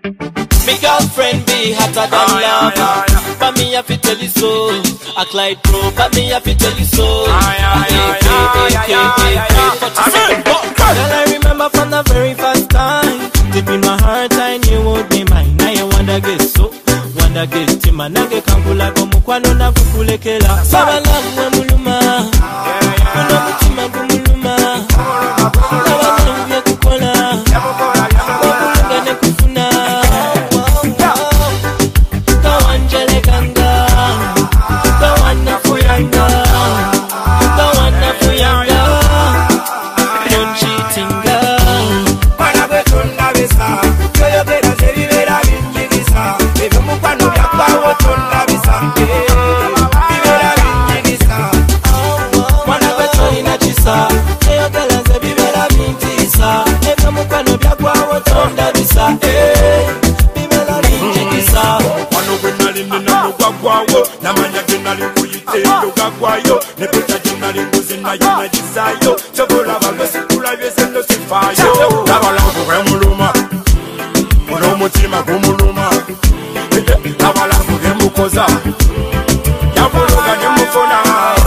Me girlfriend be hotter than lava. But me have to tell you so. I Clyde Pro, but me have to tell you so. Girl, I remember from the very first time. Deep in my heart I knew you would be mine. Now you wonder get so. Wonder get tima nange kankula komukwano na kukulekela. Sabala mwe muluma. Kuna mutima kumuluma. Sabala mwe kukola. Wabulunga ne kufuna. Kawanjele ganga. Kawana fuyanga. Kawana fuyanga. Don't cheatinga. Para betunda besa. Yo bera serivera binjigisa. Bebe mukwano byakwa wotunda bisa. Bibera binjigisa. Mwana betoli na chisa. Yo gala ze bibera binjigisa. Bebe mukwano byakwa wotunda bisa. Bibera binjigisa. Wano gwenali nina mugwagwawo. Namanya gwenali kuyite ndogagwayo. Nebeta gwenali nguzina yona jisayo. Chobola balwesi kula byese no sifayo. Nabalangu gemuluma. Ono mutima gumuluma. Nabalangu gemukoza. Yabuluga nemufona.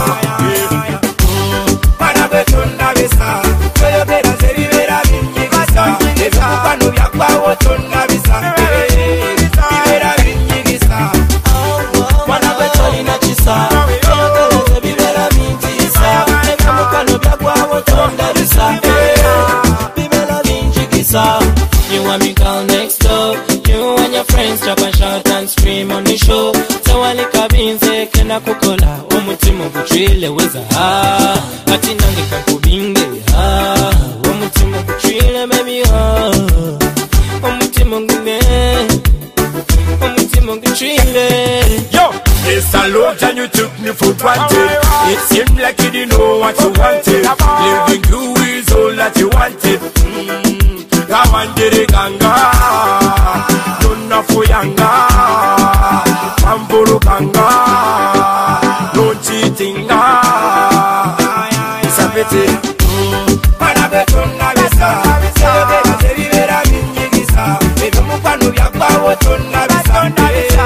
Para betunda bisa. Yo bera serivera binjigisa. Ebe mukwano byakwa wotunda bisa. Bibera binjigisa. Mwana betoli na chisa. Yo gala ze bibera binjigisa. Ebe mukwano byakwa wotunda bisa. Bibera binjigisa. You want me call next door. You and your friends chop and shout and scream on the show. So wali kabinze kena kukola. Umutima kuchile weza ati nange kakubinge umutima kuchile baby umutima ngune. Umutima kuchile. Yo, it's a lot and you took me for granted. It seemed like you didn't know what you wanted. Living you is all that you wanted. Kawandere ganga, nonna fuyanga, amburu ganga, no cheatinga. It's a pity. Para betunda bisa, yo bera serivera binjigisa. Bebe mukwano byakwa wotunda bisa.